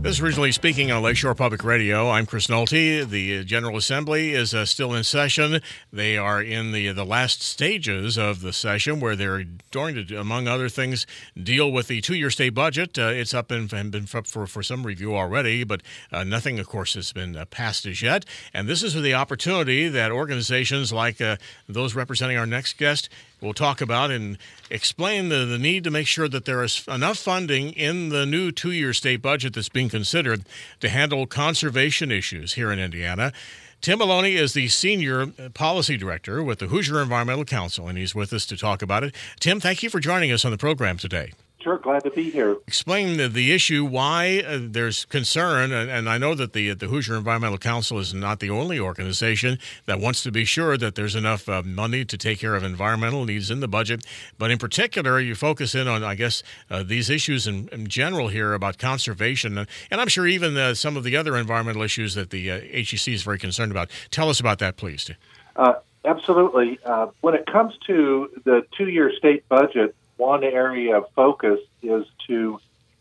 This is Originally Speaking on Lakeshore Public Radio. I'm Chris Nolte. The General Assembly is still in session. They are in the last stages of the session where they're going to, among other things, deal with the two-year state budget. It's up and been up for some review already, but nothing, of course, has been passed as yet. And this is the opportunity that organizations like those representing our next guest will talk about and explain the need to make sure that there is enough funding in the new two-year state budget that's being considered to handle conservation issues here in Indiana. Tim Maloney is the Senior Policy Director with the Hoosier Environmental Council, and he's with us to talk about it. Tim, thank you for joining us on the program today. Sure, glad to be here. Explain the issue, why there's concern, and I know that the Hoosier Environmental Council is not the only organization that wants to be sure that there's enough money to take care of environmental needs in the budget, but in particular, you focus in on, I guess, these issues in general here about conservation, and I'm sure even some of the other environmental issues that the HEC is very concerned about. Tell us about that, please. Absolutely. When it comes to the two-year state budget, one area of focus is to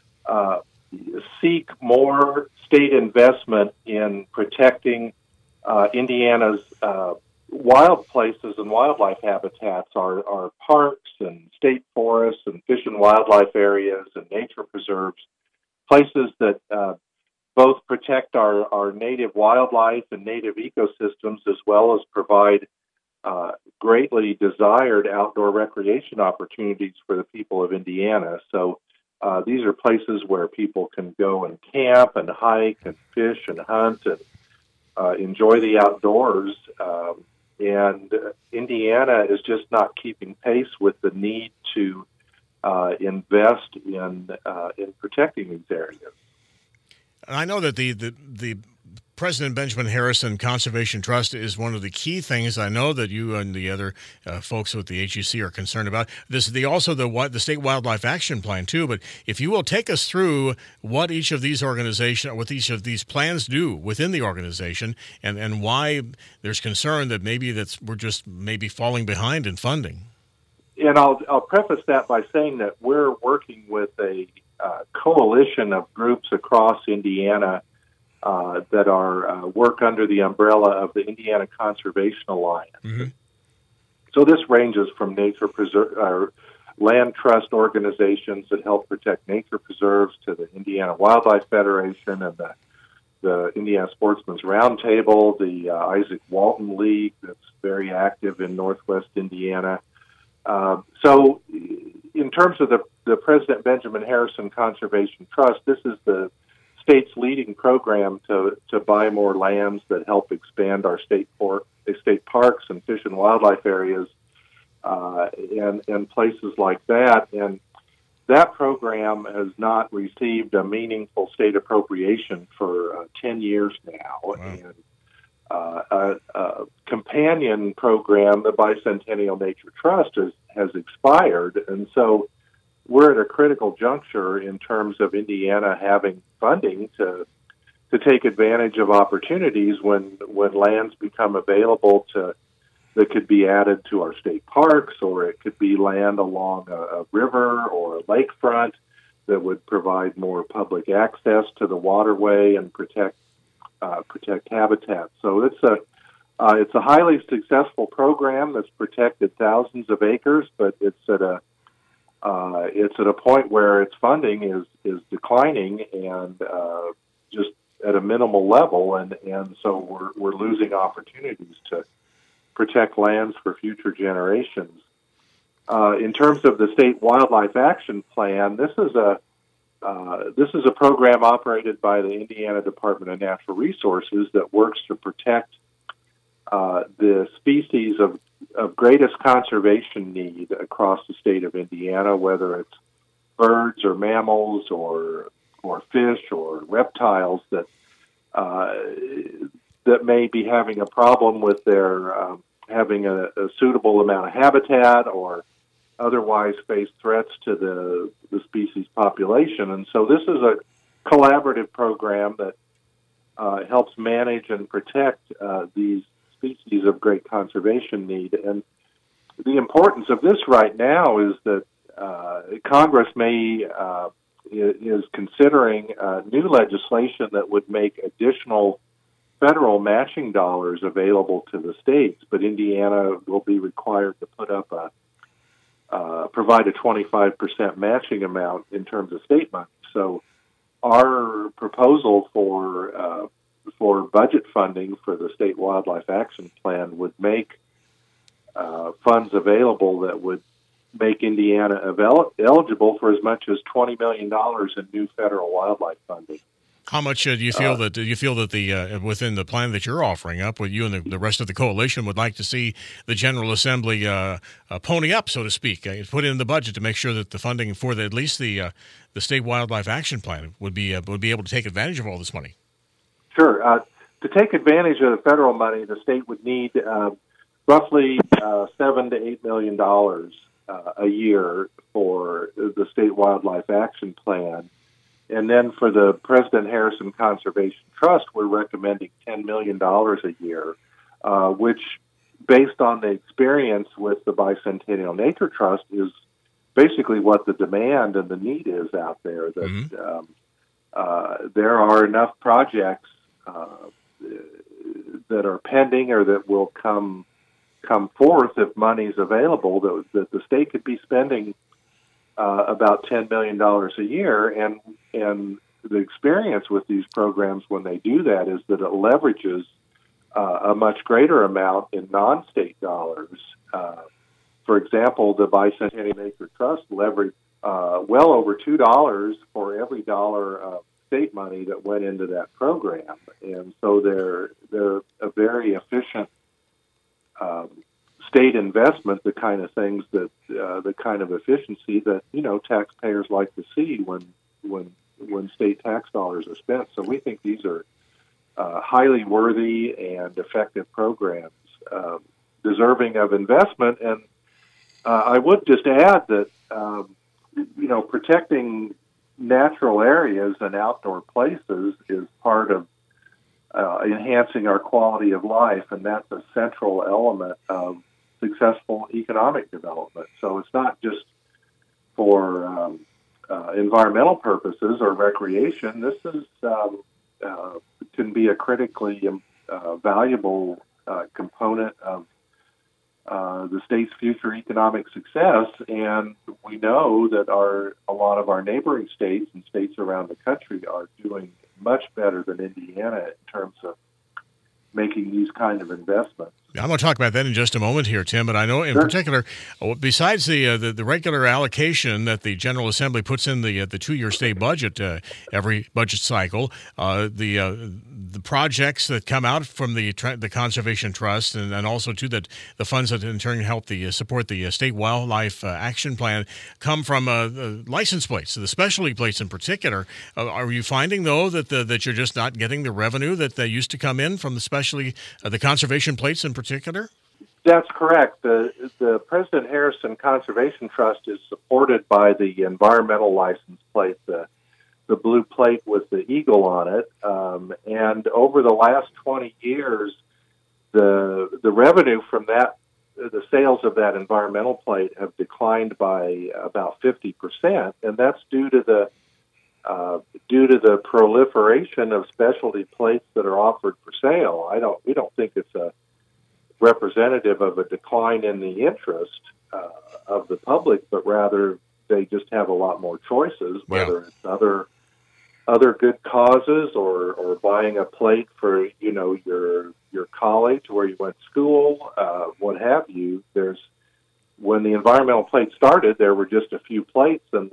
seek more state investment in protecting Indiana's wild places and wildlife habitats, our parks and state forests and fish and wildlife areas and nature preserves, places that both protect our native wildlife and native ecosystems as well as provide greatly desired outdoor recreation opportunities for the people of Indiana. So these are places where people can go and camp and hike and fish and hunt and enjoy the outdoors. And Indiana is just not keeping pace with the need to invest in protecting these areas. I know that the President Benjamin Harrison Conservation Trust is one of the key things I know that you and the other folks with the HEC are concerned about. This is also the State Wildlife Action Plan, too. But if you will take us through what each of these plans do within the organization and why there's concern that we're just falling behind in funding. And I'll preface that by saying that we're working with a coalition of groups across Indiana that are work under the umbrella of the Indiana Conservation Alliance. Mm-hmm. So this ranges from land trust organizations that help protect nature preserves to the Indiana Wildlife Federation and the Indiana Sportsman's Roundtable, the Isaac Walton League that's very active in Northwest Indiana. So in terms of the President Benjamin Harrison Conservation Trust, this is the state's leading program to buy more lands that help expand our state parks and fish and wildlife areas and places like that. And that program has not received a meaningful state appropriation for 10 years now. Wow. And a companion program, the Bicentennial Nature Trust, has expired. And so we're at a critical juncture in terms of Indiana having funding to take advantage of opportunities when lands become available that could be added to our state parks, or it could be land along a river or a lakefront that would provide more public access to the waterway and protect habitat. So it's a highly successful program that's protected thousands of acres, but it's at a point where its funding is declining and just at a minimal level, and so we're losing opportunities to protect lands for future generations. In terms of the State Wildlife Action Plan, this is a program operated by the Indiana Department of Natural Resources that works to protect the species of greatest conservation need across the state of Indiana, whether it's birds or mammals or fish or reptiles that may be having a problem with their having a suitable amount of habitat or otherwise face threats to the species population. And so this is a collaborative program that helps manage and protect these species of great conservation need. And the importance of this right now is that Congress may is considering new legislation that would make additional federal matching dollars available to the states, but Indiana will be required to provide a 25% matching amount in terms of state money. So our proposal for budget funding for the State Wildlife Action Plan would make funds available that would make Indiana eligible for as much as $20 million in new federal wildlife funding. How much do you feel that the within the plan that you're offering up, with you and the rest of the coalition would like to see the General Assembly pony up, so to speak, put in the budget to make sure that the funding for at least the State Wildlife Action Plan would be able to take advantage of all this money? Sure. To take advantage of the federal money, the state would need roughly $7 to $8 million a year for the State Wildlife Action Plan. And then for the President Harrison Conservation Trust, we're recommending $10 million a year, which, based on the experience with the Bicentennial Nature Trust, is basically what the demand and the need is out there. That there are enough projects that are pending or that will come forth if money is available, that the state could be spending about $10 million a year, and the experience with these programs when they do that is that it leverages a much greater amount in non-state dollars. For example, the Bicentennial Nature Trust leveraged well over $2 for every dollar of state money that went into that program, and so they're a very efficient state investment, the kind of things that the kind of efficiency that taxpayers like to see when state tax dollars are spent. So we think these are highly worthy and effective programs, deserving of investment. And I would just add that protecting natural areas and outdoor places is part of enhancing our quality of life, and that's a central element of successful economic development. So it's not just for environmental purposes or recreation. This is can be a critically valuable component of the state's future economic success. And we know that a lot of our neighboring states and states around the country are doing much better than Indiana in terms of making these kind of investments. I'm going to talk about that in just a moment here, Tim, but I know in particular, besides the regular allocation that the General Assembly puts in the 2-year state budget every budget cycle, the projects that come out from the Conservation Trust and also too that the funds that in turn help support the State Wildlife Action Plan come from license plates, the specialty plates in particular. Are you finding though that you're just not getting the revenue that used to come in from the conservation plates in particular? That's correct. The President Harrison Conservation Trust is supported by the environmental license plate, the blue plate with the eagle on it. And over the last 20 years, the revenue from the sales of that environmental plate have declined by about 50%, and that's due to the proliferation of specialty plates that are offered for sale. We don't think it's a representative of a decline in the interest of the public, but rather they just have a lot more choices, whether it's other good causes or buying a plate for your college where you went to school, what have you. When the environmental plate started, there were just a few plates, and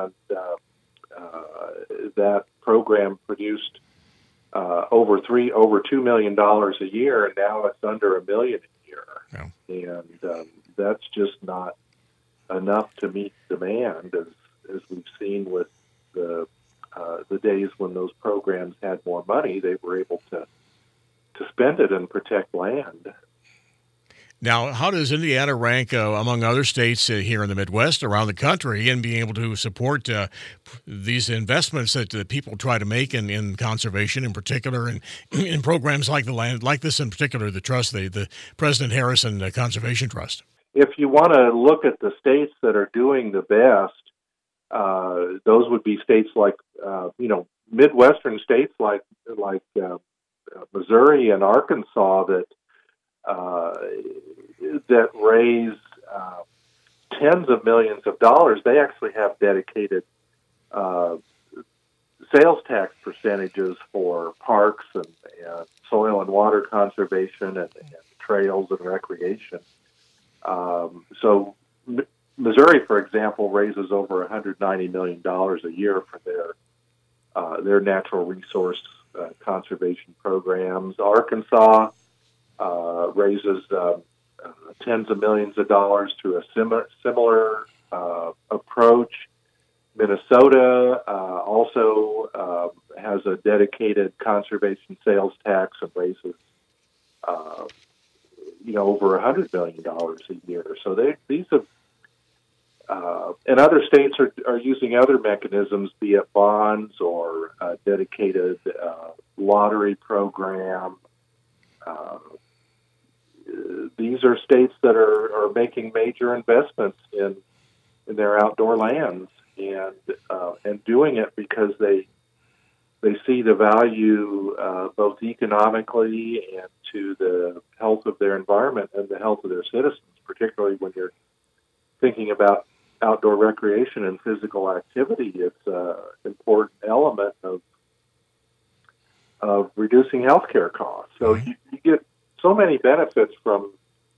that program produced over $2 million a year, and now it's under $1 million a year. Yeah. And that's just not enough to meet demand, as we've seen with the days when those programs had more money. They were able to spend it and protect land. Now, how does Indiana rank among other states here in the Midwest, around the country, in being able to support these investments that people try to make in conservation, in particular, and in programs like this in particular, the trust, the President Harrison Conservation Trust? If you want to look at the states that are doing the best, Those would be states like, Midwestern states like Missouri and Arkansas that raise tens of millions of dollars. They actually have dedicated sales tax percentages for parks and soil and water conservation and trails and recreation. So Missouri, for example, raises over $190 million a year for their natural resource conservation programs. Arkansas raises tens of millions of dollars through a similar approach. Minnesota also has a dedicated conservation sales tax and raises over $100 million a year. So these have, and other states are using other mechanisms, be it bonds or a dedicated lottery program. These are states that are making major investments in their outdoor lands and doing it because they see the value both economically and to the health of their environment and the health of their citizens, particularly when you're thinking about outdoor recreation and physical activity. It's an important element of reducing healthcare costs. So you get so many benefits from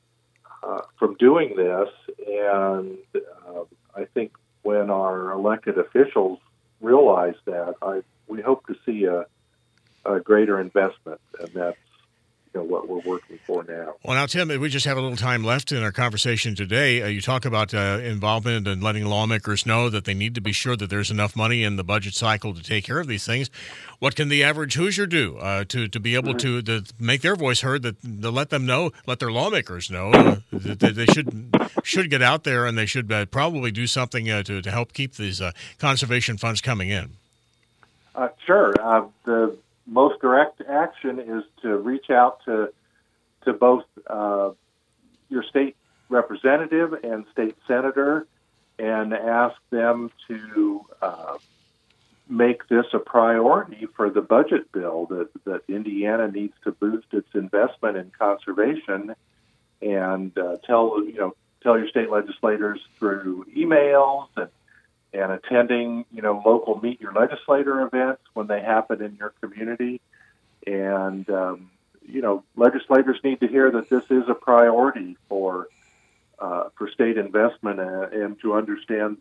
doing this, and I think when our elected officials realize that, we hope to see a greater investment, and that's what we're working for now. Well, now, Tim, we just have a little time left in our conversation today. You talk about involvement and letting lawmakers know that they need to be sure that there's enough money in the budget cycle to take care of these things. What can the average Hoosier do to be able to make their voice heard, to let their lawmakers know that they should get out there and they should probably do something to help keep these conservation funds coming in? Sure. The most direct action is to reach out to both your state representative and state senator and ask them to make this a priority for the budget bill, that Indiana needs to boost its investment in conservation, and tell your state legislators through emails and attending, local Meet Your Legislator events when they happen in your community. And, legislators need to hear that this is a priority for state investment and to understand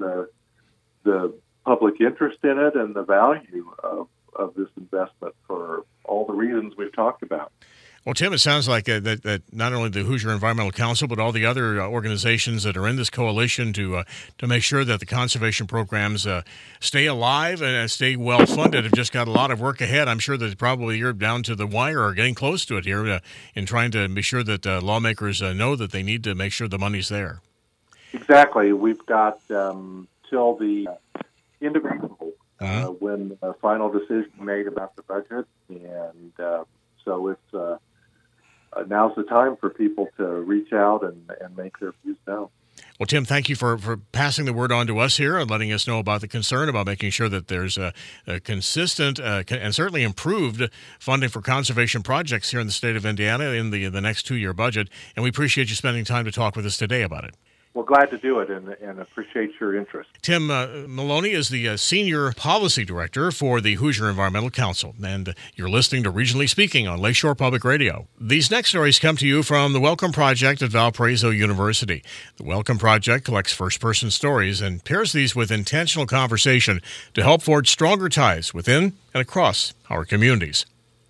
the public interest in it and the value of this investment for all the reasons we've talked about. Well, Tim, it sounds like that not only the Hoosier Environmental Council, but all the other organizations that are in this coalition to make sure that the conservation programs stay alive and stay well funded have just got a lot of work ahead. I'm sure that probably you're down to the wire or getting close to it here in trying to be sure that lawmakers know that they need to make sure the money's there. Exactly. We've got till the end of April when the final decision made about the budget, and so it's now's the time for people to reach out and make their views known. Well, Tim, thank you for passing the word on to us here and letting us know about the concern about making sure that there's a consistent and certainly improved funding for conservation projects here in the state of Indiana in the next 2-year budget. And we appreciate you spending time to talk with us today about it. Well, glad to do it and appreciate your interest. Tim Maloney is the Senior Policy Director for the Hoosier Environmental Council, and you're listening to Regionally Speaking on Lakeshore Public Radio. These next stories come to you from the Welcome Project at Valparaiso University. The Welcome Project collects first-person stories and pairs these with intentional conversation to help forge stronger ties within and across our communities.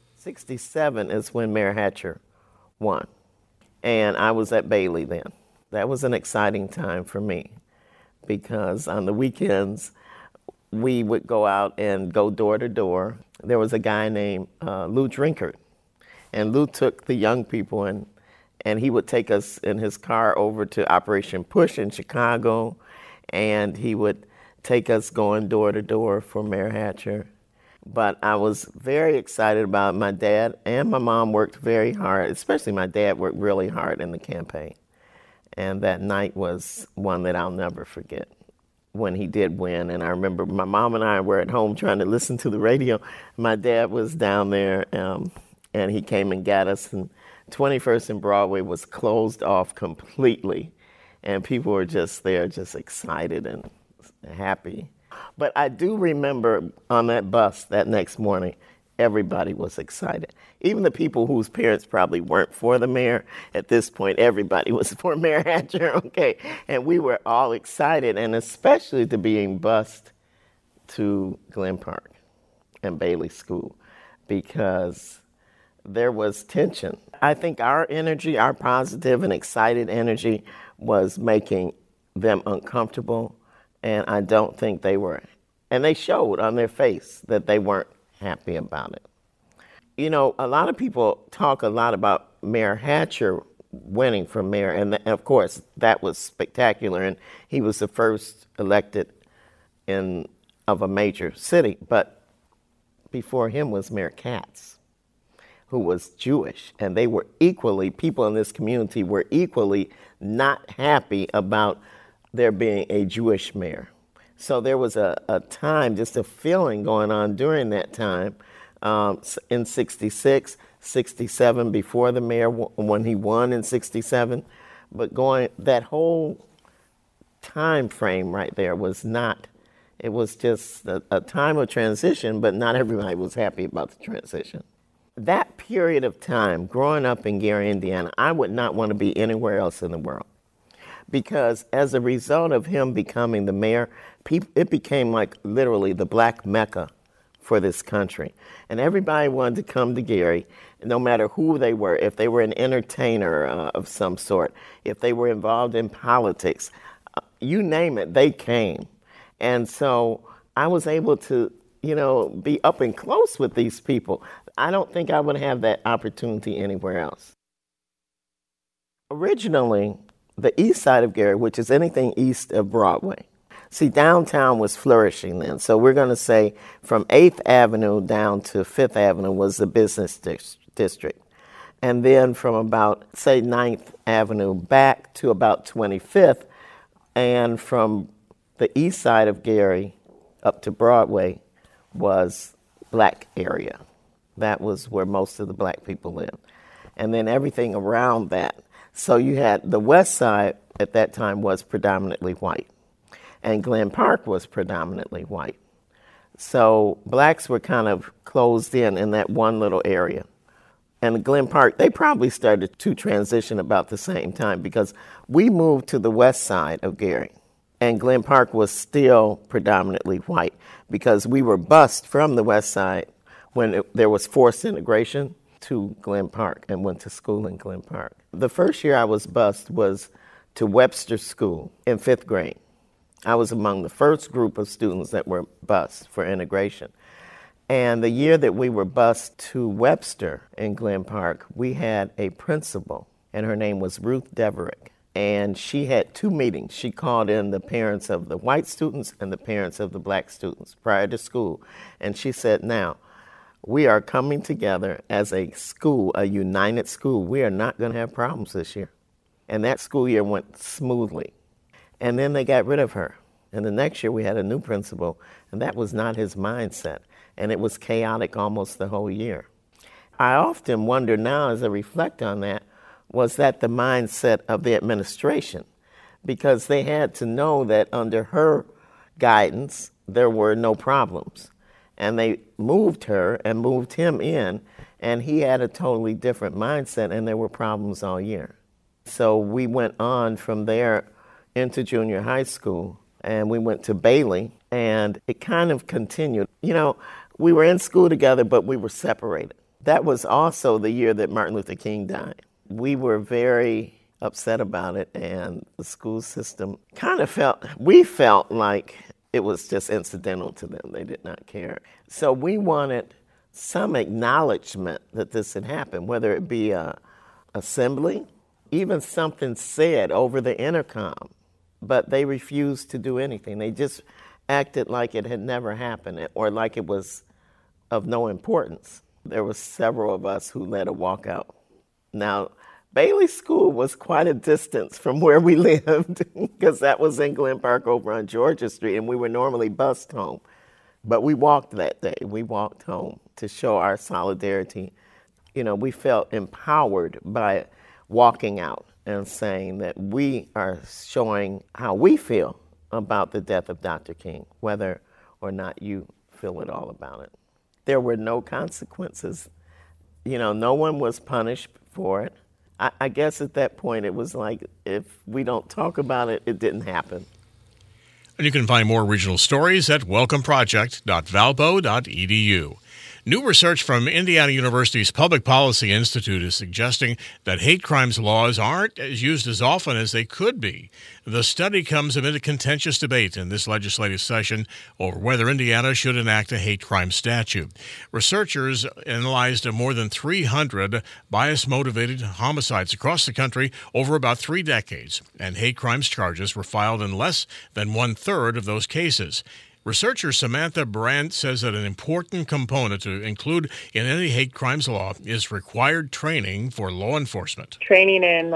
1967 is when Mayor Hatcher won, and I was at Bailey then. That was an exciting time for me because on the weekends, we would go out and go door to door. There was a guy named Lou Drinkard, and Lou took the young people and he would take us in his car over to Operation Push in Chicago, and he would take us going door to door for Mayor Hatcher. But I was very excited about it. My dad and my mom worked very hard, especially my dad worked really hard in the campaign. And that night was one that I'll never forget. when he did win. And I remember my mom and I were at home trying to listen to the radio. My dad was down there, and he came and got us. And 21st and Broadway was closed off completely. And people were just there, just excited and happy. But I do remember on that bus that next morning, everybody was excited. Even the people whose parents probably weren't for the mayor, at this point, everybody was for Mayor Hatcher, okay? And we were all excited, and especially to being bused to Glen Park and Bailey School, because there was tension. I think our energy, our positive and excited energy, was making them uncomfortable, and I don't think they were. And they showed on their face that they weren't happy about it. You know, a lot of people talk a lot about Mayor Hatcher winning for mayor, and of course that was spectacular, and he was the first elected of a major city. But before him was Mayor Katz, who was Jewish, and they were equally, people in this community were equally not happy about there being a Jewish mayor. So there was a time, just a feeling going on during that time, in 66, 67, before the mayor, when he won in 67. But that whole time frame right there was not, it was just a time of transition, but not everybody was happy about the transition. That period of time, growing up in Gary, Indiana, I would not want to be anywhere else in the world. Because as a result of him becoming the mayor, it became like literally the black Mecca for this country. And everybody wanted to come to Gary, no matter who they were, if they were an entertainer of some sort, if they were involved in politics, you name it, they came. And so I was able to, be up and close with these people. I don't think I would have that opportunity anywhere else. Originally, the east side of Gary, which is anything east of Broadway. See, downtown was flourishing then. So we're going to say from 8th Avenue down to 5th Avenue was the business district. And then from about, say, 9th Avenue back to about 25th, and from the east side of Gary up to Broadway was black area. That was where most of the black people lived. And then everything around that. So you had the west side at that time was predominantly white, and Glen Park was predominantly white. So blacks were kind of closed in that one little area. And Glen Park, they probably started to transition about the same time, because we moved to the west side of Gary, and Glen Park was still predominantly white, because we were bused from the west side when there was forced integration to Glen Park, and went to school in Glen Park. The first year I was bused was to Webster School in 5th grade. I was among the first group of students that were bused for integration. And the year that we were bused to Webster in Glen Park, we had a principal, and her name was Ruth Deverick. And she had 2 meetings. She called in the parents of the white students and the parents of the black students prior to school. And she said, now, we are coming together as a school, a united school. We are not going to have problems this year. And that school year went smoothly. And then they got rid of her. And the next year we had a new principal, and that was not his mindset. And it was chaotic almost the whole year. I often wonder now, as I reflect on that, was that the mindset of the administration? Because they had to know that under her guidance, there were no problems. And they moved her and moved him in, and he had a totally different mindset, and there were problems all year. So we went on from there into junior high school, and we went to Bailey, and it kind of continued. We were in school together, but we were separated. That was also the year that Martin Luther King died. We were very upset about it, and the school system we felt like it was just incidental to them. They did not care. So we wanted some acknowledgement that this had happened, whether it be a assembly, even something said over the intercom. But they refused to do anything. They just acted like it had never happened, or like it was of no importance. There were several of us who led a walkout. Now, Bailey School was quite a distance from where we lived because that was in Glen Park over on Georgia Street, and we were normally bused home. But we walked that day. We walked home to show our solidarity. You know, we felt empowered by walking out and saying that we are showing how we feel about the death of Dr. King, whether or not you feel at all about it. There were no consequences. You know, no one was punished for it. I guess at that point it was like, if we don't talk about it, it didn't happen. And you can find more regional stories at welcomeproject.valpo.edu. New research from Indiana University's Public Policy Institute is suggesting that hate crimes laws aren't used as often as they could be. The study comes amid a contentious debate in this legislative session over whether Indiana should enact a hate crime statute. Researchers analyzed more than 300 bias-motivated homicides across the country over about 3 decades, and hate crimes charges were filed in less than one-third of those cases. Researcher Samantha Brandt says that an important component to include in any hate crimes law is required training for law enforcement. Training in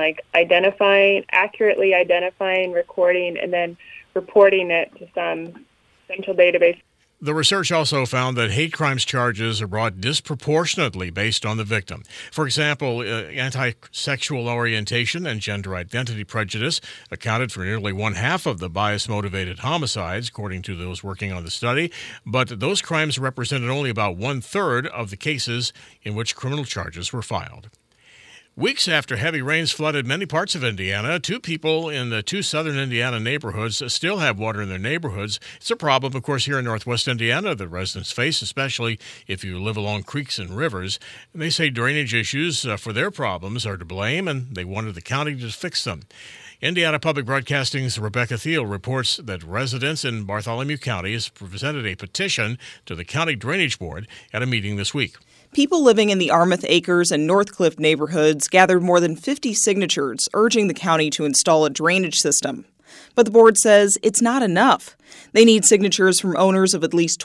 accurately identifying, recording, and then reporting it to some central database. The research also found that hate crimes charges are brought disproportionately based on the victim. For example, anti-sexual orientation and gender identity prejudice accounted for nearly 1/2 of the bias-motivated homicides, according to those working on the study, but those crimes represented only about 1/3 of the cases in which criminal charges were filed. Weeks after heavy rains flooded many parts of Indiana, 2 people in the 2 southern Indiana neighborhoods still have water in their neighborhoods. It's a problem, of course, here in northwest Indiana that residents face, especially if you live along creeks and rivers. And they say drainage issues for their problems are to blame, and they wanted the county to fix them. Indiana Public Broadcasting's Rebecca Thiel reports that residents in Bartholomew County has presented a petition to the County Drainage Board at a meeting this week. People living in the Armouth Acres and Northcliffe neighborhoods gathered more than 50 signatures urging the county to install a drainage system. But the board says it's not enough. They need signatures from owners of at least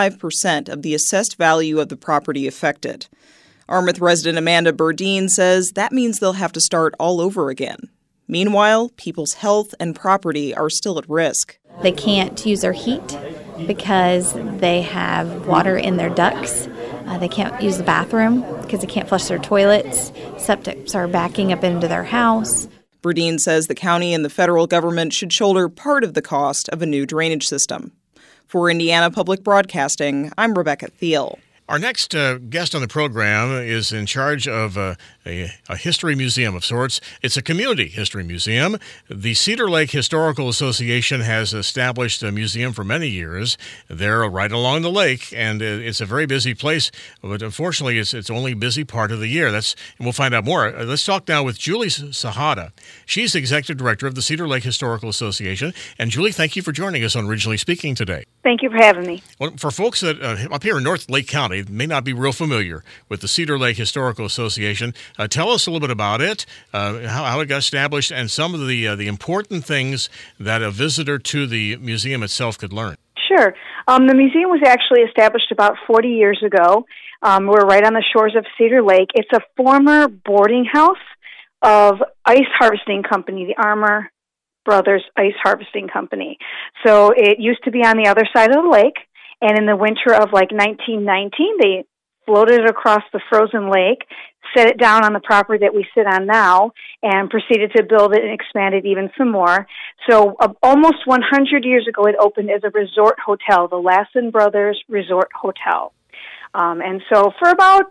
25% of the assessed value of the property affected. Armouth resident Amanda Burdine says that means they'll have to start all over again. Meanwhile, people's health and property are still at risk. They can't use their heat because they have water in their ducts. They can't use the bathroom because they can't flush their toilets. Septics are backing up into their house. Burdine says the county and the federal government should shoulder part of the cost of a new drainage system. For Indiana Public Broadcasting, I'm Rebecca Thiel. Our next guest on the program is in charge of a history museum of sorts. It's a community history museum. The Cedar Lake Historical Association has established a museum for many years. They're right along the lake, and it's a very busy place. But unfortunately, it's only a busy part of the year. And we'll find out more. Let's talk now with Julie Sahada. She's executive director of the Cedar Lake Historical Association. And Julie, thank you for joining us on Regionally Speaking today. Thank you for having me. Well, for folks that up here in North Lake County may not be real familiar with the Cedar Lake Historical Association, tell us a little bit about it, how it got established, and some of the important things that a visitor to the museum itself could learn. Sure. The museum was actually established about 40 years ago. We're right on the shores of Cedar Lake. It's a former boarding house of Ice Harvesting Company, the Armour Brothers Ice Harvesting Company. So it used to be on the other side of the lake, and in the winter of 1919, they floated it across the frozen lake, set it down on the property that we sit on now, and proceeded to build it and expand it even some more. So almost 100 years ago, it opened as a resort hotel, the Lassen Brothers Resort Hotel. And so for about,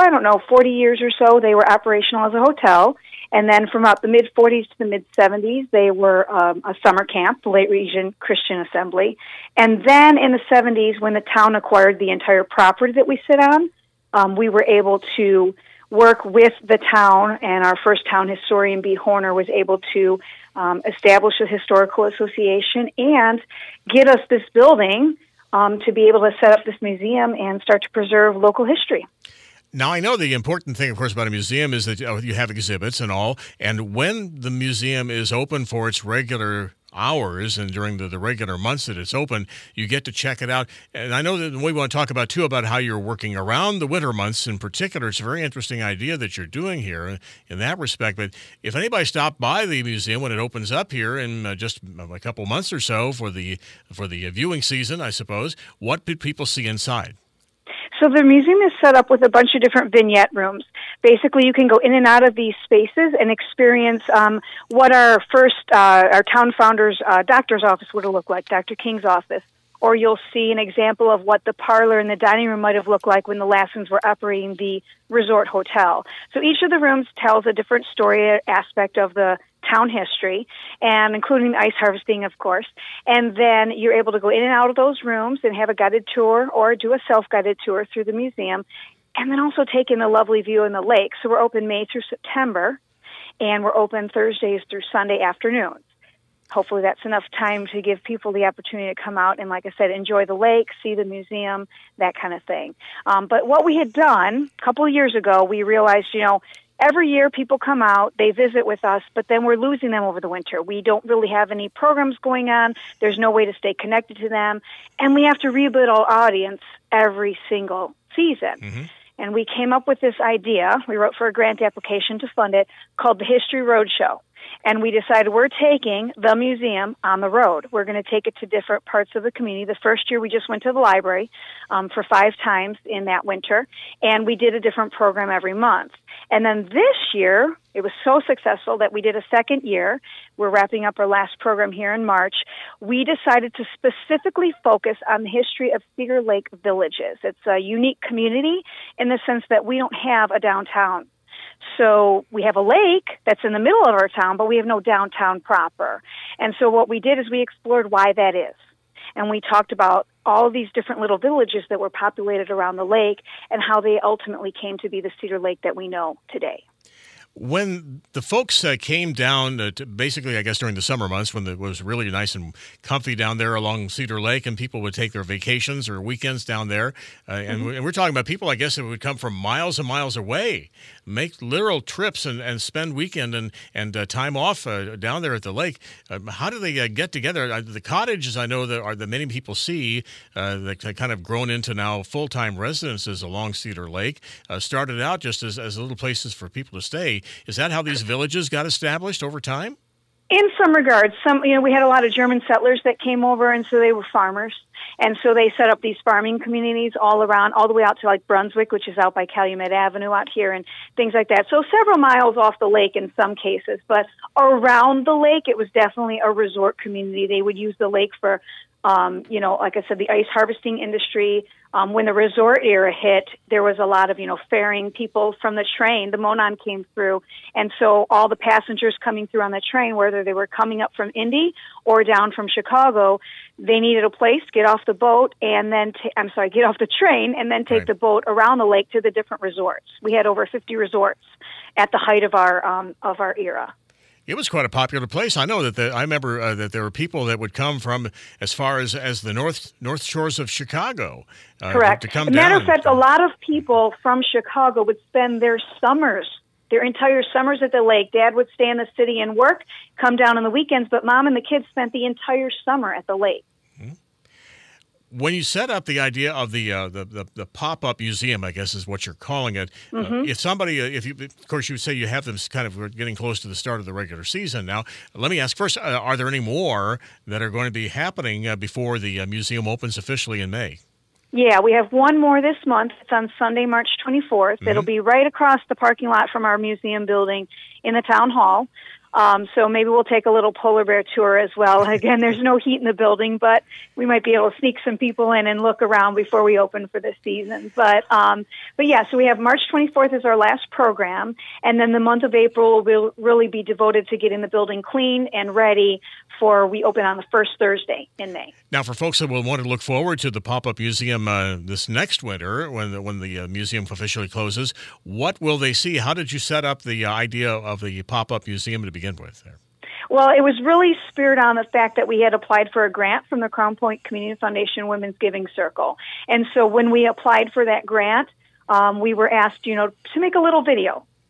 40 years or so, they were operational as a hotel. And then from about the mid-40s to the mid-70s, they were a summer camp, the Lake Region Christian Assembly. And then in the 70s, when the town acquired the entire property that we sit on, we were able to work with the town, and our first town historian, B. Horner, was able to establish a historical association and get us this building to be able to set up this museum and start to preserve local history. Now, I know the important thing, of course, about a museum is that you have exhibits and all, and when the museum is open for its regular hours, and during the regular months that it's open, you get to check it out. And I know that we want to talk about, too, about how you're working around the winter months in particular. It's a very interesting idea that you're doing here in that respect. But if anybody stopped by the museum when it opens up here in just a couple months or so for the viewing season, I suppose, what did people see inside? So the museum is set up with a bunch of different vignette rooms. Basically, you can go in and out of these spaces and experience what our town founder's doctor's office would have looked like, Dr. King's office. Or you'll see an example of what the parlor and the dining room might have looked like when the Lassons were operating the resort hotel. So each of the rooms tells a different story aspect of the town history, and including the ice harvesting, of course. And then you're able to go in and out of those rooms and have a guided tour or do a self-guided tour through the museum, and then also take in the lovely view in the lake. So we're open May through September, and we're open Thursdays through Sunday afternoons. Hopefully that's enough time to give people the opportunity to come out and, like I said, enjoy the lake, see the museum, that kind of thing. But what we had done a couple of years ago, we realized, every year people come out, they visit with us, but then we're losing them over the winter. We don't really have any programs going on. There's no way to stay connected to them. And we have to rebuild our audience every single season. Mm-hmm. And we came up with this idea. We wrote for a grant application to fund it called the History Roadshow. And we decided we're taking the museum on the road. We're going to take it to different parts of the community. The first year we just went to the library for 5 times in that winter, and we did a different program every month. And then this year, it was so successful that we did a second year. We're wrapping up our last program here in March. We decided to specifically focus on the history of Cedar Lake Villages. It's a unique community in the sense that we don't have a downtown. So we have a lake that's in the middle of our town, but we have no downtown proper. And so what we did is we explored why that is. And we talked about all of these different little villages that were populated around the lake and how they ultimately came to be the Cedar Lake that we know today. When the folks came down, to basically, I guess, during the summer months when it was really nice and comfy down there along Cedar Lake, and people would take their vacations or weekends down there, and we're talking about people, I guess, that would come from miles and miles away, make literal trips and spend weekend and time off down there at the lake. How do they get together? The cottages, I know, that many people see that kind of grown into now full-time residences along Cedar Lake, started out just as little places for people to stay. Is that how these villages got established over time? In some regards, we had a lot of German settlers that came over, and so they were farmers. And so they set up these farming communities all around, all the way out to like Brunswick, which is out by Calumet Avenue out here, and things like that. So several miles off the lake in some cases, but around the lake, it was definitely a resort community. They would use the lake for, like I said, the ice harvesting industry. When the resort era hit, there was a lot of, ferrying people from the train. The Monon came through. And so all the passengers coming through on the train, whether they were coming up from Indy or down from Chicago, they needed a place to get off the boat and then, get off the train and then take the boat around the lake to the different resorts. We had over 50 resorts at the height of our era. It was quite a popular place. I know that I remember that there were people that would come from as far as the north shores of Chicago. Correct. To come down. Matter of fact, a lot of people from Chicago would spend their entire summers at the lake. Dad would stay in the city and work, come down on the weekends, but Mom and the kids spent the entire summer at the lake. When you set up the idea of the pop-up museum, I guess is what you're calling it, if somebody, of course you say you have them kind of getting close to the start of the regular season now, let me ask first, are there any more that are going to be happening before the museum opens officially in May? Yeah, we have one more this month. It's on Sunday, March 24th. It'll be right across the parking lot from our museum building in the town hall. So maybe we'll take a little polar bear tour as well. Again, there's no heat in the building, but we might be able to sneak some people in and look around before we open for this season. But yeah, so we have March 24th as our last program, and then the month of April will really be devoted to getting the building clean and ready for we open on the first Thursday in May. Now, for folks that will want to look forward to the pop-up museum this next winter, when the museum officially closes, what will they see? How did you set up the idea of the pop-up museum to begin with there? Well, it was really spurred on the fact that we had applied for a grant from the Crown Point Community Foundation Women's Giving Circle. And so when we applied for that grant, we were asked, to make a little video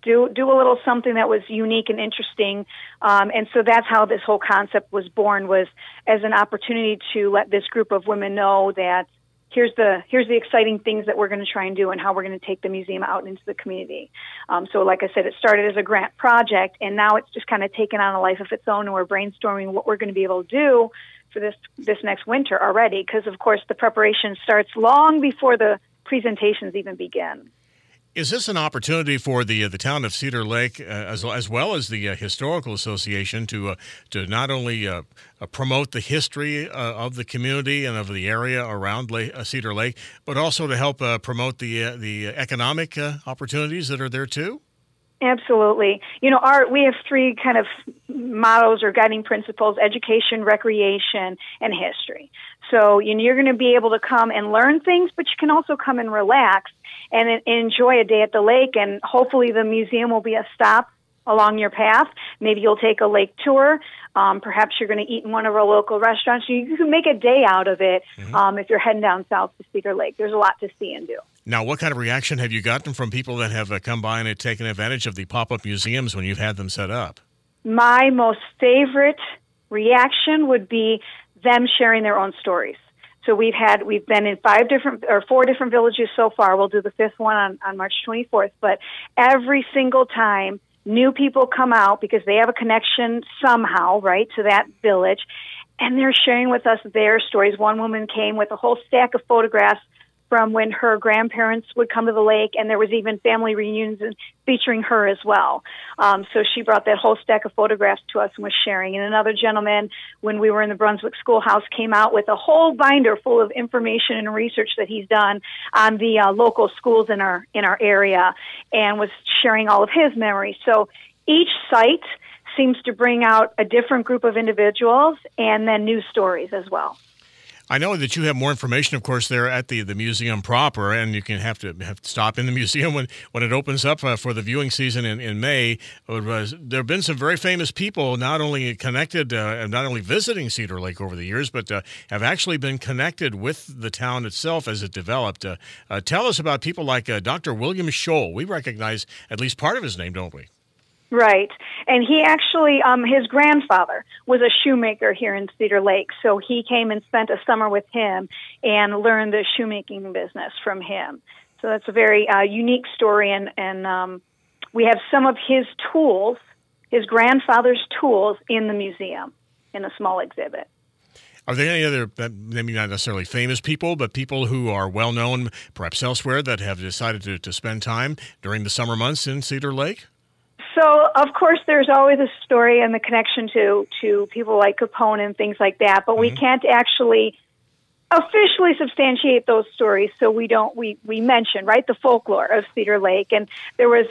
do a little something that was unique and interesting. And so that's how this whole concept was born, was as an opportunity to let this group of women know that here's the exciting things that we're going to try and do and how we're going to take the museum out into the community. So like I said, it started as a grant project, and now it's just kind of taken on a life of its own, and we're brainstorming what we're going to be able to do for this next winter already, because, of course, the preparation starts long before the presentations even begin. Is this an opportunity for the town of Cedar Lake, as well as the Historical Association, to not only promote the history of the community and of the area around Cedar Lake, but also to help promote the economic opportunities that are there too? Absolutely. We have three kind of mottos or guiding principles: education, recreation, and history. So you're going to be able to come and learn things, but you can also come and relax and enjoy a day at the lake, and hopefully the museum will be a stop along your path. Maybe you'll take a lake tour. Perhaps you're going to eat in one of our local restaurants. You can make a day out of it if you're heading down south to Cedar Lake. There's a lot to see and do. Now, what kind of reaction have you gotten from people that have come by and taken advantage of the pop-up museums when you've had them set up? My most favorite reaction would be them sharing their own stories. So we've been in 4 different villages so far. We'll do the 5th one on March 24th. But every single time, new people come out because they have a connection somehow, right, to that village, and they're sharing with us their stories. One woman came with a whole stack of photographs from when her grandparents would come to the lake, and there was even family reunions featuring her as well. So she brought that whole stack of photographs to us and was sharing. And another gentleman, when we were in the Brunswick Schoolhouse, came out with a whole binder full of information and research that he's done on the local schools in our area, and was sharing all of his memories. So each site seems to bring out a different group of individuals and then new stories as well. I know that you have more information, of course, there at the museum proper, and you can have to stop in the museum when it opens up for the viewing season in May. There have been some very famous people not only connected, not only visiting Cedar Lake over the years, but have actually been connected with the town itself as it developed. Tell us about people like Dr. William Scholl. We recognize at least part of his name, don't we? Right. And he actually, his grandfather was a shoemaker here in Cedar Lake. So he came and spent a summer with him and learned the shoemaking business from him. So that's a very unique story. And we have some of his tools, his grandfather's tools, in the museum in a small exhibit. Are there any other, maybe not necessarily famous people, but people who are well-known, perhaps elsewhere, that have decided to spend time during the summer months in Cedar Lake? So, of course, there's always a story and the connection to people like Capone and things like that, but we can't actually officially substantiate those stories, so we mention, right, the folklore of Cedar Lake. And there was,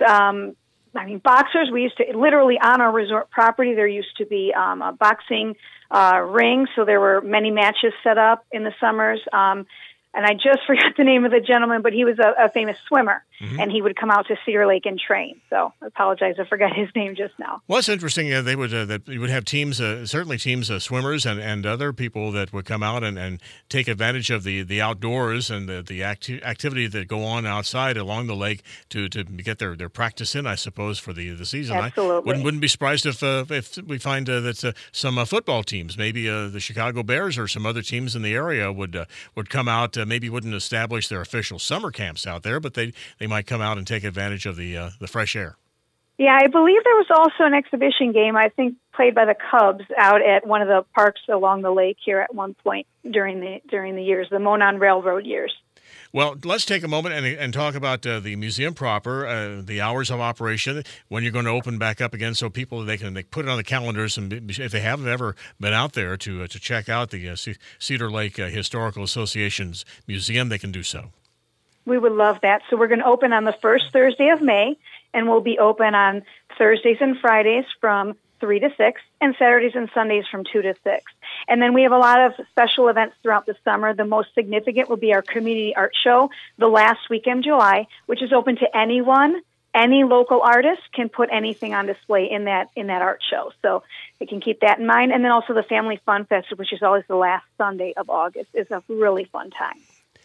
boxers. We used to, literally on our resort property, there used to be a boxing ring, so there were many matches set up in the summers. And I just forgot the name of the gentleman, but he was a famous swimmer, and he would come out to Cedar Lake and train. So I apologize, I forgot his name just now. Well, it's interesting. They would that you would have teams, certainly teams of swimmers and other people that would come out and take advantage of the outdoors and the activity that go on outside along the lake to get their practice in, I suppose, for the season. Absolutely. I wouldn't be surprised if we find that some football teams, maybe the Chicago Bears or some other teams in the area would come out. Maybe wouldn't establish their official summer camps out there, but they might come out and take advantage of the fresh air. Yeah, I believe there was also an exhibition game, I think, played by the Cubs out at one of the parks along the lake here at one point during the years, the Monon Railroad years. Well, let's take a moment and talk about the museum proper, the hours of operation, when you're going to open back up again, so people they put it on the calendars, and if they haven't ever been out there to check out the Cedar Lake Historical Association's museum, they can do so. We would love that. So we're going to open on the first Thursday of May, and we'll be open on Thursdays and Fridays from 3 to 6, and Saturdays and Sundays from 2 to 6. And then we have a lot of special events throughout the summer. The most significant will be our community art show the last weekend of July, which is open to anyone. Any local artist can put anything on display in that art show. So they can keep that in mind. And then also the Family Fun Fest, which is always the last Sunday of August, is a really fun time.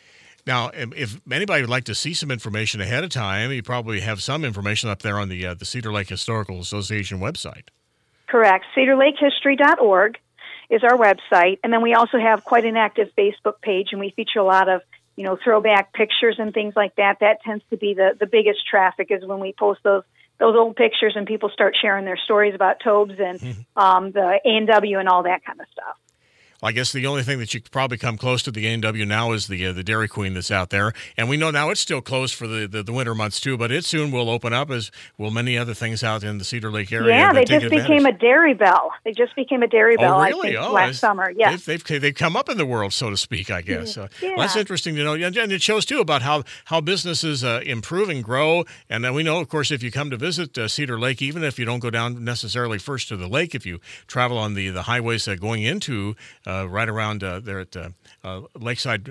Now, if anybody would like to see some information ahead of time, you probably have some information up there on the Cedar Lake Historical Association website. Correct. CedarLakeHistory.org is our website, and then we also have quite an active Facebook page, and we feature a lot of throwback pictures and things like that. That tends to be the biggest traffic is when we post those old pictures and people start sharing their stories about Tobes and the A&W and all that kind of stuff. Well, I guess the only thing that you could probably come close to the A&W now is the Dairy Queen that's out there. And we know now it's still closed for the winter months, too, but it soon will open up, as will many other things out in the Cedar Lake area. Yeah, they just became a Dairy Belle. They just became a Dairy Belle, really? I think, last summer. Yes. They've come up in the world, so to speak, I guess. Yeah. Well, that's interesting to know. And it shows, too, about how businesses improve and grow. And we know, of course, if you come to visit Cedar Lake, even if you don't go down necessarily first to the lake, if you travel on the highways going into right around there at Lakeside,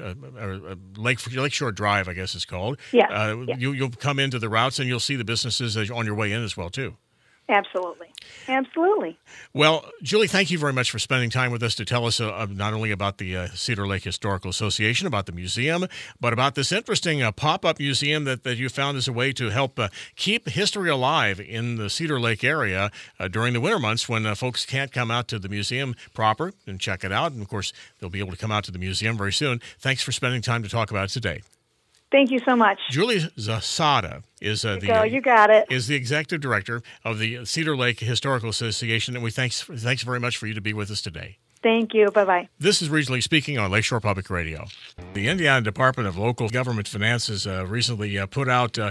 Lakeshore Drive, I guess it's called. Yeah. You'll come into the routes and you'll see the businesses on your way in as well, too. Absolutely. Absolutely. Well, Julie, thank you very much for spending time with us to tell us not only about the Cedar Lake Historical Association, about the museum, but about this interesting pop-up museum that you found as a way to help keep history alive in the Cedar Lake area during the winter months when folks can't come out to the museum proper and check it out. And, of course, they'll be able to come out to the museum very soon. Thanks for spending time to talk about it today. Thank you so much. Julie Zasada is you got it. Is the executive director of the Cedar Lake Historical Association, and we thanks very much for you to be with us today. Thank you. Bye-bye. This is Regionally Speaking on Lakeshore Public Radio. The Indiana Department of Local Government Finances recently put out the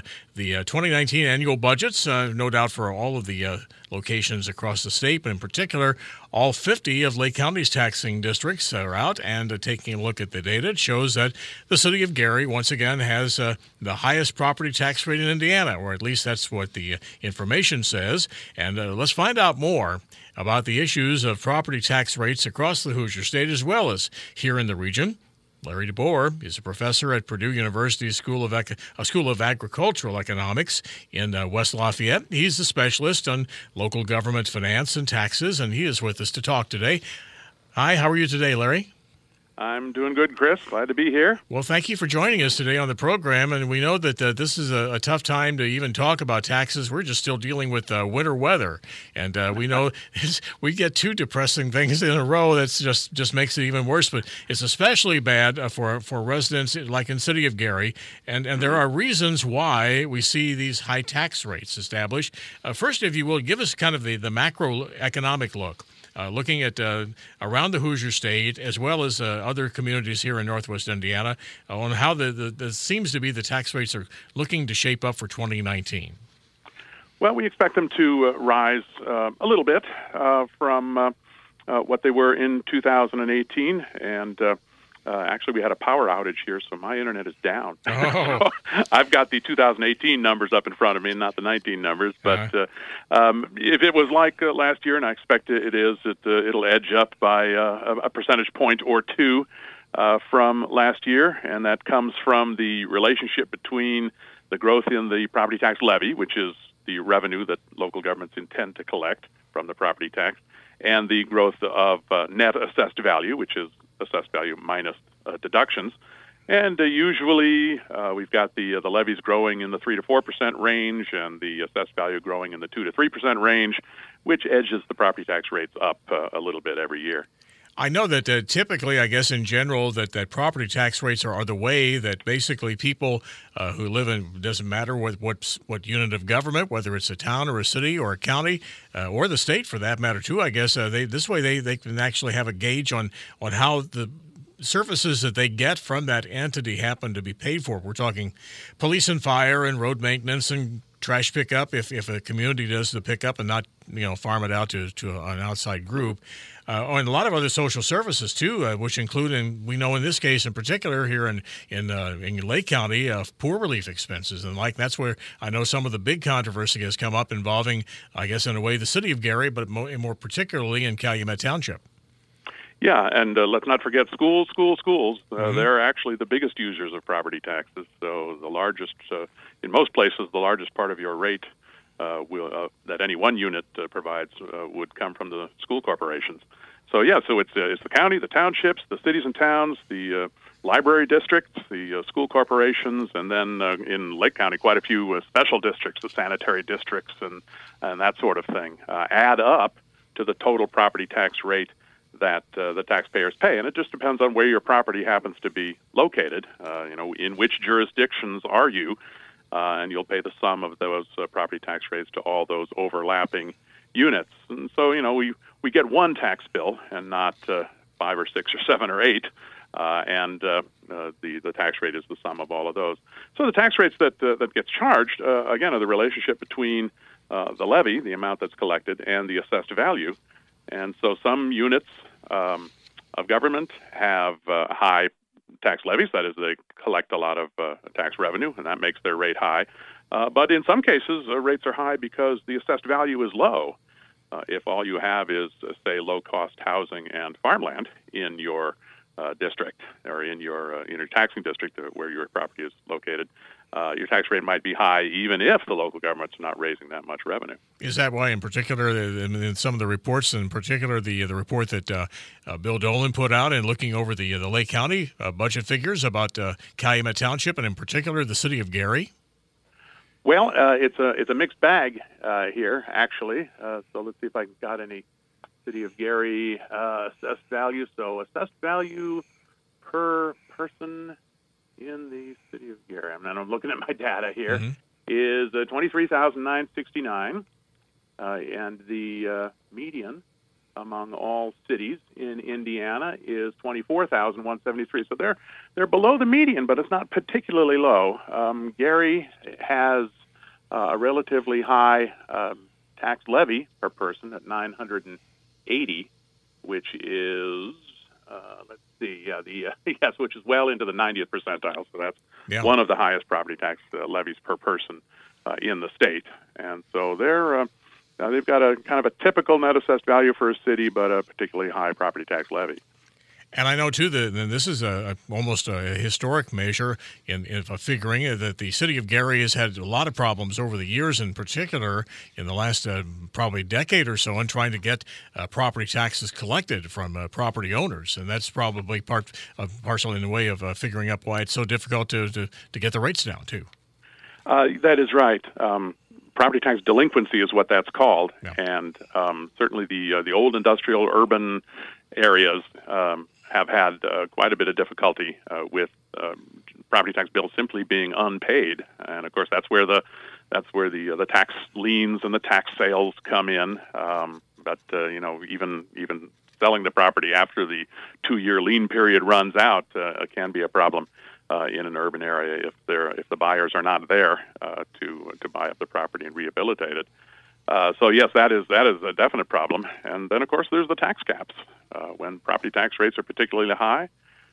2019 annual budgets, no doubt for all of the locations across the state, but in particular, all 50 of Lake County's taxing districts are out, and taking a look at the data, it shows that the city of Gary, once again, has the highest property tax rate in Indiana, or at least that's what the information says. And let's find out more about the issues of property tax rates across the Hoosier State as well as here in the region. Larry DeBoer is a professor at Purdue University's School of Agricultural Economics in West Lafayette. He's a specialist on local government finance and taxes, and he is with us to talk today. Hi, how are you today, Larry? I'm doing good, Chris. Glad to be here. Well, thank you for joining us today on the program. And we know that this is a tough time to even talk about taxes. We're just still dealing with winter weather. And we know we get two depressing things in a row. That's just makes it even worse. But it's especially bad for residents like in the city of Gary. And there are reasons why we see these high tax rates established. First, if you will, give us kind of the macroeconomic look. Looking at around the Hoosier State as well as other communities here in Northwest Indiana on how the seems to be the tax rates are looking to shape up for 2019. Well, we expect them to rise a little bit from what they were in 2018, and actually we had a power outage here, so my internet is down. Oh. So I've got the 2018 numbers up in front of me, not the 19 numbers. But if it was like last year, and I expect it is, it'll edge up by a percentage point or two from last year, and that comes from the relationship between the growth in the property tax levy, which is the revenue that local governments intend to collect from the property tax, and the growth of net assessed value, which is assessed value minus deductions. And usually we've got the levies growing in the 3 to 4% range and the assessed value growing in the 2 to 3% range, which edges the property tax rates up a little bit every year. I know that typically, I guess in general, that property tax rates are the way that basically people who live in, doesn't matter what unit of government, whether it's a town or a city or a county or the state for that matter too, I guess, this way they can actually have a gauge on how the services that they get from that entity happen to be paid for. We're talking police and fire and road maintenance and trash pickup if a community does the pickup and not farm it out to an outside group. And a lot of other social services, too, which include, and we know in this case in particular here in Lake County, poor relief expenses. And that's where I know some of the big controversy has come up involving, I guess, in a way, the city of Gary, but more particularly in Calumet Township. Yeah, and let's not forget schools. Mm-hmm. They're actually the biggest users of property taxes. So the largest, in most places, the largest part of your rate that any one unit provides would come from the school corporations. So it's the county, the townships, the cities and towns, the library districts, the school corporations, and then in Lake County, quite a few special districts, the sanitary districts, and that sort of thing, add up to the total property tax rate that the taxpayers pay. And it just depends on where your property happens to be located. In which jurisdictions are you? And you'll pay the sum of those property tax rates to all those overlapping units. And so, we get one tax bill and not 5 or 6 or 7 or 8. And the tax rate is the sum of all of those. So the tax rates that gets charged, again, are the relationship between the levy, the amount that's collected, and the assessed value. And so some units of government have high tax levies. That is, they collect a lot of tax revenue, and that makes their rate high. But in some cases, rates are high because the assessed value is low. If all you have is, say, low-cost housing and farmland in your district or in your taxing district where your property is located, your tax rate might be high even if the local government's not raising that much revenue. Is that why, in particular, in some of the reports, in particular the report that Bill Dolan put out and looking over the Lake County budget figures about Calumet Township and in particular the city of Gary? Well, it's a mixed bag here, actually. So let's see if I got any city of Gary assessed value. So assessed value per person in the city of Gary, I'm looking at my data here, is $23,969, and the median among all cities in Indiana is $24,173. So they're below the median, but it's not particularly low. Gary has a relatively high tax levy per person at $980, which is which is well into the 90th percentile. So that's one of the highest property tax levies per person in the state. And so they've got a kind of a typical net assessed value for a city, but a particularly high property tax levy. And I know, too, that this is almost a historic measure in figuring that the city of Gary has had a lot of problems over the years, in particular in the last probably decade or so, in trying to get property taxes collected from property owners. And that's probably partially in the way of figuring out why it's so difficult to get the rates down, too. That is right. Property tax delinquency is what that's called. Yeah. And certainly the old industrial urban areas have had quite a bit of difficulty with property tax bills simply being unpaid, and of course that's where the tax liens and the tax sales come in. But even selling the property after the 2-year lien period runs out can be a problem in an urban area if the buyers are not there to buy up the property and rehabilitate it. So yes, that is a definite problem. And then of course there's the tax caps. When property tax rates are particularly high,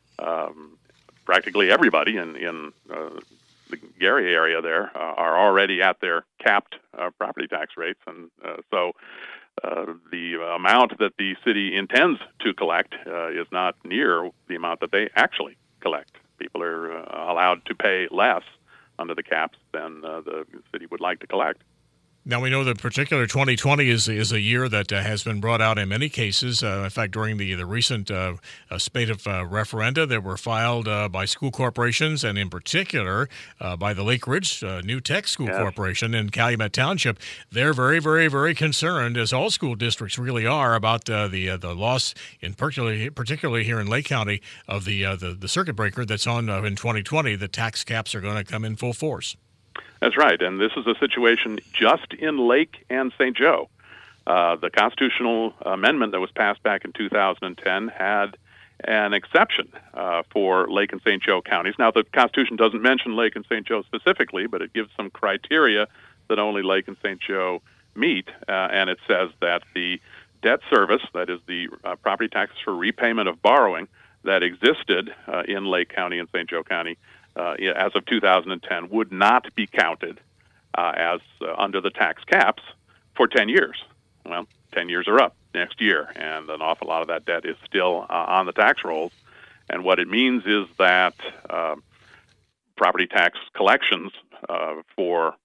practically everybody in the Gary area there are already at their capped property tax rates, and so the amount that the city intends to collect is not near the amount that they actually collect. People are allowed to pay less under the caps than the city would like to collect. Now, we know that particular 2020 is a year that has been brought out in many cases. In fact, during the recent spate of referenda that were filed by school corporations, and in particular by the Lake Ridge New Tech School Corporation in Calumet Township, they're very, very, very concerned, as all school districts really are, about the loss, in particularly here in Lake County, of the circuit breaker that's on in 2020. The tax caps are going to come in full force. That's right, and this is a situation just in Lake and St. Joe. The constitutional amendment that was passed back in 2010 had an exception for Lake and St. Joe counties. Now, the Constitution doesn't mention Lake and St. Joe specifically, but it gives some criteria that only Lake and St. Joe meet, and it says that the debt service, that is the property taxes for repayment of borrowing that existed in Lake County and St. Joe County as of 2010 would not be counted as under the tax caps for 10 years. Well, 10 years are up next year, and an awful lot of that debt is still on the tax rolls. And what it means is that property tax collections for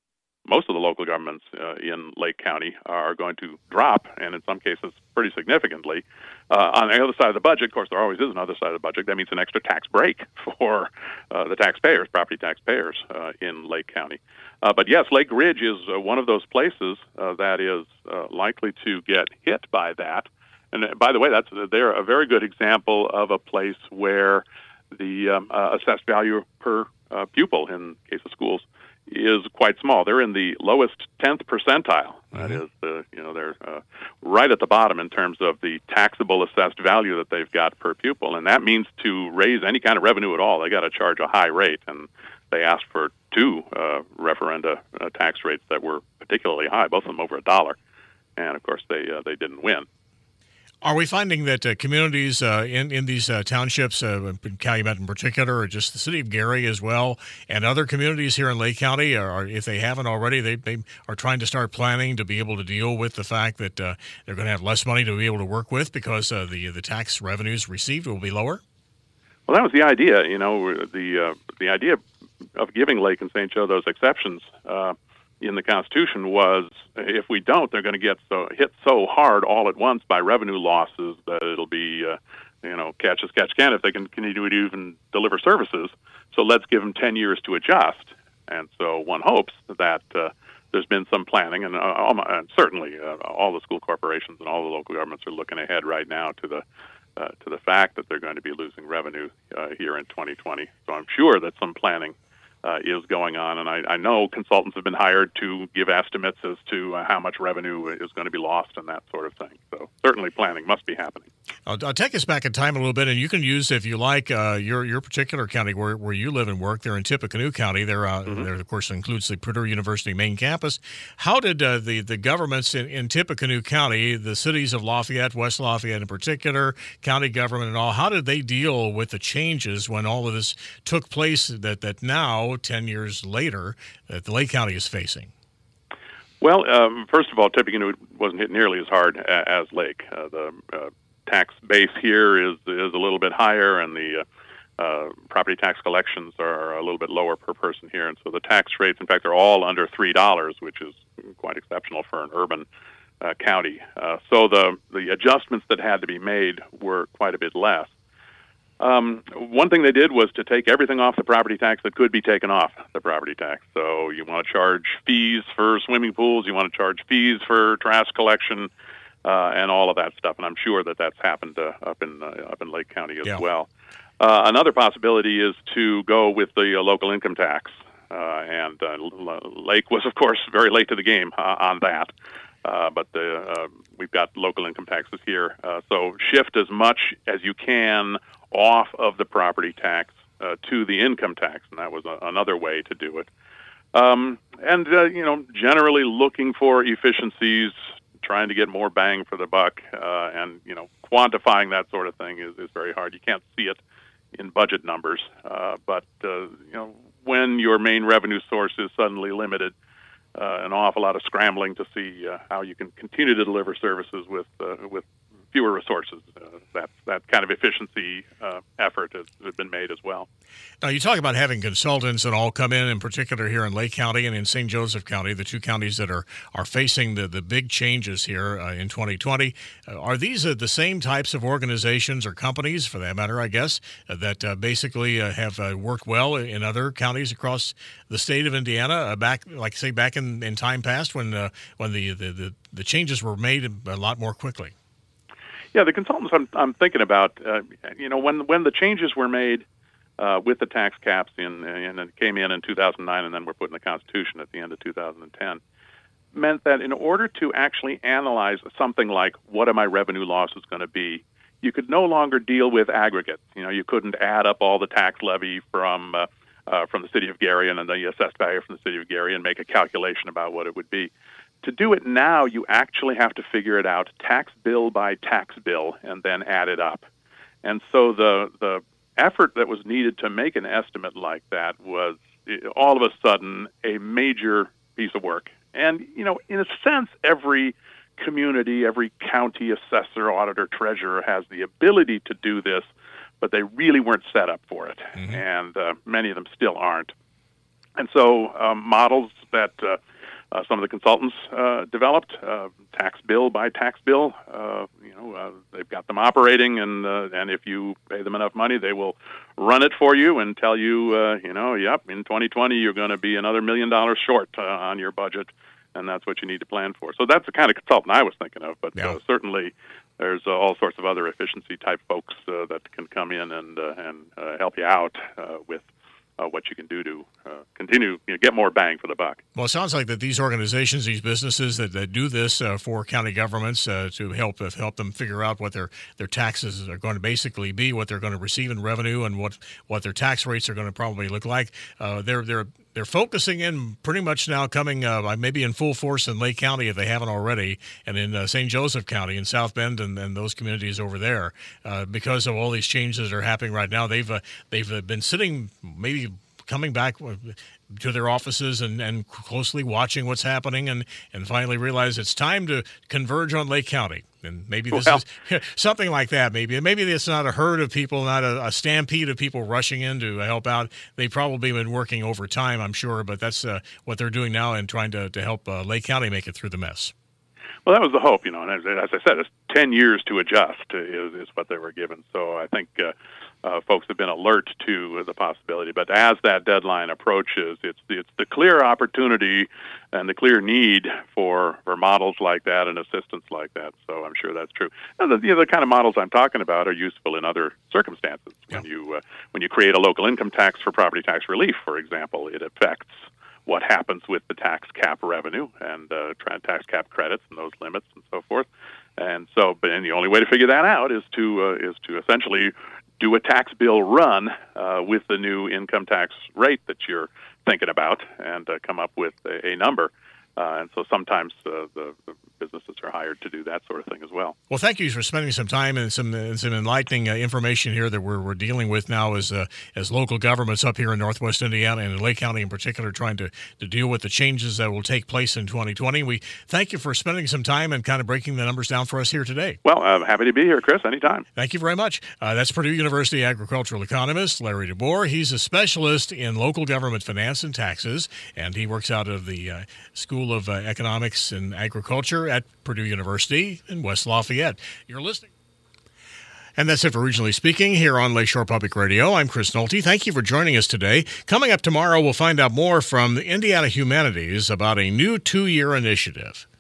most of the local governments in Lake County are going to drop, and in some cases pretty significantly. On the other side of the budget, of course, there always is another side of the budget. That means an extra tax break for the taxpayers, property taxpayers in Lake County. But yes, Lake Ridge is one of those places that is likely to get hit by that. And by the way, they're a very good example of a place where the assessed value per pupil, in case of schools, is quite small. They're in the lowest 10th percentile. That is, they're right at the bottom in terms of the taxable assessed value that they've got per pupil. And that means to raise any kind of revenue at all, they got to charge a high rate. And they asked for two referenda tax rates that were particularly high, both of them over $1. And of course, they didn't win. Are we finding that communities in these townships, Calumet in particular, or just the city of Gary as well, and other communities here in Lake County, or if they haven't already, they are trying to start planning to be able to deal with the fact that they're going to have less money to be able to work with because the tax revenues received will be lower? Well, that was the idea. The idea of giving Lake and St. Joe those exceptions in the Constitution was, if we don't, they're going to get hit so hard all at once by revenue losses that it'll be, catch as catch can if they can continue to even deliver services. So let's give them 10 years to adjust. And so one hopes that there's been some planning, and certainly all the school corporations and all the local governments are looking ahead right now to the fact that they're going to be losing revenue here in 2020. So I'm sure that some planning is going on, and I know consultants have been hired to give estimates as to how much revenue is going to be lost and that sort of thing. So certainly planning must be happening. I'll take us back in time a little bit, and you can use, if you like, your particular county where you live and work. They're in Tippecanoe County. There, of course, includes the Purdue University main campus. How did the governments in Tippecanoe County, the cities of Lafayette, West Lafayette in particular, county government and all, how did they deal with the changes when all of this took place that now, 10 years later, that the Lake County is facing? Well, first of all, Tippecanoe wasn't hit nearly as hard as Lake. The tax base here is a little bit higher, and the property tax collections are a little bit lower per person here. And so the tax rates, in fact, are all under $3, which is quite exceptional for an urban county. So the adjustments that had to be made were quite a bit less. One thing they did was to take everything off the property tax that could be taken off the property tax. So you want to charge fees for swimming pools, you want to charge fees for trash collection, and all of that stuff. And I'm sure that that's happened up in Lake County as well. Another possibility is to go with the local income tax, and Lake was, of course, very late to the game on that. But we've got local income taxes here. So shift as much as you can off of the property tax to the income tax, and that was another way to do it. Generally looking for efficiencies, trying to get more bang for the buck, and quantifying that sort of thing is very hard. You can't see it in budget numbers, but when your main revenue source is suddenly limited, an awful lot of scrambling to see how you can continue to deliver services with fewer resources. That kind of efficiency effort has been made as well. Now, you talk about having consultants that all come in particular here in Lake County and in St. Joseph County, the two counties that are facing the big changes here in 2020. Are these the same types of organizations or companies, for that matter, I guess, that basically have worked well in other counties across the state of Indiana, back in time past when the changes were made a lot more quickly? Yeah, the consultants I'm thinking about, when the changes were made with the tax caps and it came in 2009 and then were put in the Constitution at the end of 2010, meant that in order to actually analyze something like what are my revenue losses going to be, you could no longer deal with aggregates. You couldn't add up all the tax levy from the city of Gary and the assessed value from the city of Gary and make a calculation about what it would be. To do it now, you actually have to figure it out tax bill by tax bill and then add it up. And so the effort that was needed to make an estimate like that was all of a sudden a major piece of work. And, in a sense, every community, every county assessor, auditor, treasurer has the ability to do this, but they really weren't set up for it. Mm-hmm. And many of them still aren't. And so models that some of the consultants developed, tax bill by tax bill. They've got them operating, and if you pay them enough money, they will run it for you and tell you, yep, in 2020 you're going to be another $1 million short on your budget, and that's what you need to plan for. So that's the kind of consultant I was thinking of, but certainly there's all sorts of other efficiency-type folks that can come in and help you out with what you can do to continue, get more bang for the buck. Well, it sounds like that these organizations, these businesses that do this for county governments to help them figure out what their taxes are going to basically be, what they're going to receive in revenue, and what their tax rates are going to probably look like. They're focusing in pretty much now, coming maybe in full force in Lake County if they haven't already, and in St. Joseph County, in South Bend, and those communities over there, because of all these changes that are happening right now. They've been sitting, maybe coming back to their offices and closely watching what's happening, and finally realize it's time to converge on Lake County. And maybe this is something like that. Maybe it's not a herd of people, not a stampede of people rushing in to help out. They've probably been working overtime, I'm sure, but that's what they're doing now and trying to help Lake County make it through the mess. Well, that was the hope, and as I said, it's 10 years to adjust is what they were given. So I think folks have been alert to the possibility. But as that deadline approaches, it's the clear opportunity and the clear need for models like that and assistance like that. So I'm sure that's true. And the kind of models I'm talking about are useful in other circumstances. When you create a local income tax for property tax relief, for example, it affects what happens with the tax cap revenue and tax cap credits and those limits and so forth. And so, and the only way to figure that out is to essentially do a tax bill run with the new income tax rate that you're thinking about and come up with a number. And so sometimes the businesses are hired to do that sort of thing as well. Well, thank you for spending some time and some enlightening information here that we're dealing with now as local governments up here in Northwest Indiana and in Lake County in particular, trying to deal with the changes that will take place in 2020. We thank you for spending some time and kind of breaking the numbers down for us here today. Well, I'm happy to be here, Chris, anytime. Thank you very much. That's Purdue University agricultural economist Larry DeBoer. He's a specialist in local government finance and taxes, and he works out of the School of Economics and Agriculture at Purdue University in West Lafayette. You're listening. And that's it for Regionally Speaking here on Lakeshore Public Radio. I'm Chris Nolte. Thank you for joining us today. Coming up tomorrow, we'll find out more from the Indiana Humanities about a new 2-year initiative.